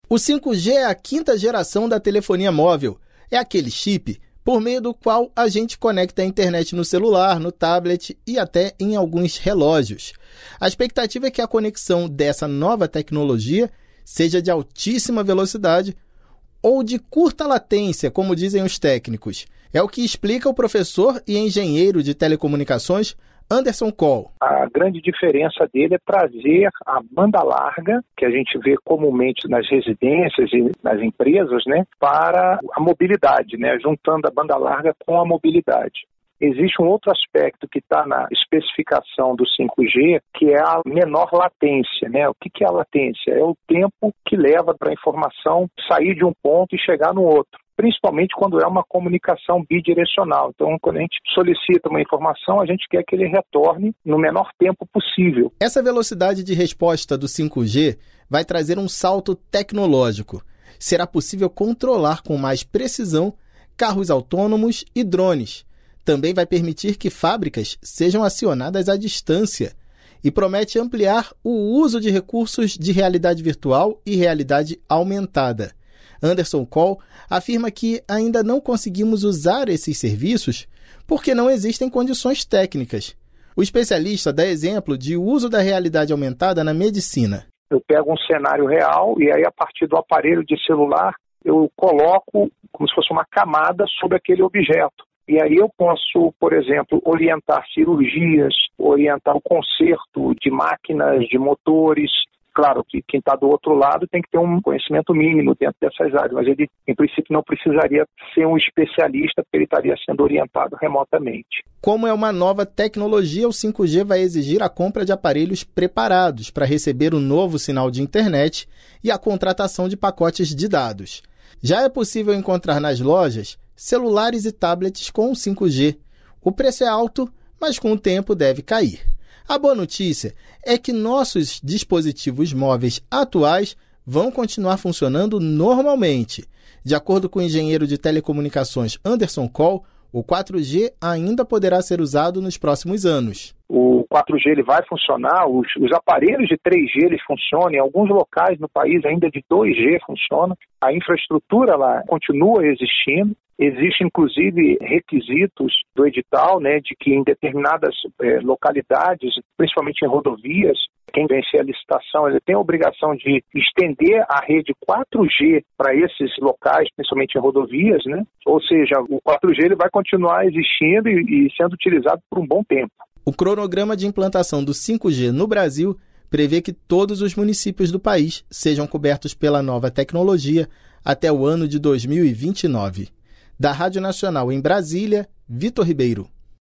O 5G é a quinta geração da telefonia móvel. É aquele chip por meio do qual a gente conecta a internet no celular, no tablet e até em alguns relógios. A expectativa é que a conexão dessa nova tecnologia seja de altíssima velocidade ou de curta latência, como dizem os técnicos. É o que explica o professor e engenheiro de telecomunicações Anderson Coll. A grande diferença dele é trazer a banda larga, que a gente vê comumente nas residências e nas empresas, né, para a mobilidade, né, juntando a banda larga com a mobilidade. Existe um outro aspecto que está na especificação do 5G, que é a menor latência, né? O que é a latência? É o tempo que leva para a informação sair de um ponto e chegar no outro, principalmente quando é uma comunicação bidirecional. Então, quando a gente solicita uma informação, a gente quer que ele retorne no menor tempo possível. Essa velocidade de resposta do 5G vai trazer um salto tecnológico. Será possível controlar com mais precisão carros autônomos e drones. Também vai permitir que fábricas sejam acionadas à distância e promete ampliar o uso de recursos de realidade virtual e realidade aumentada. Anderson Coll afirma que ainda não conseguimos usar esses serviços porque não existem condições técnicas. O especialista dá exemplo de uso da realidade aumentada na medicina. Eu pego um cenário real e aí, a partir do aparelho de celular, eu coloco como se fosse uma camada sobre aquele objeto. E aí eu posso, por exemplo, orientar cirurgias, orientar o conserto de máquinas, de motores. Claro que quem está do outro lado tem que ter um conhecimento mínimo dentro dessas áreas, mas ele, em princípio, não precisaria ser um especialista, porque ele estaria sendo orientado remotamente. Como é uma nova tecnologia, o 5G vai exigir a compra de aparelhos preparados para receber o novo sinal de internet e a contratação de pacotes de dados. Já é possível encontrar nas lojas celulares e tablets com 5G. O preço é alto, mas com o tempo deve cair. A boa notícia é que nossos dispositivos móveis atuais vão continuar funcionando normalmente. De acordo com o engenheiro de telecomunicações Anderson Coll, o 4G ainda poderá ser usado nos próximos anos. O 4G ele vai funcionar, os aparelhos de 3G eles funcionam, em alguns locais no país ainda de 2G funciona, a infraestrutura lá continua existindo. Existem, inclusive, requisitos do edital, né, de que em determinadas localidades, principalmente em rodovias, quem vencer a licitação ele tem a obrigação de estender a rede 4G para esses locais, principalmente em rodovias, né? Ou seja, o 4G ele vai continuar existindo e sendo utilizado por um bom tempo. O cronograma de implantação do 5G no Brasil prevê que todos os municípios do país sejam cobertos pela nova tecnologia até o ano de 2029. Da Rádio Nacional em Brasília, Vitor Ribeiro.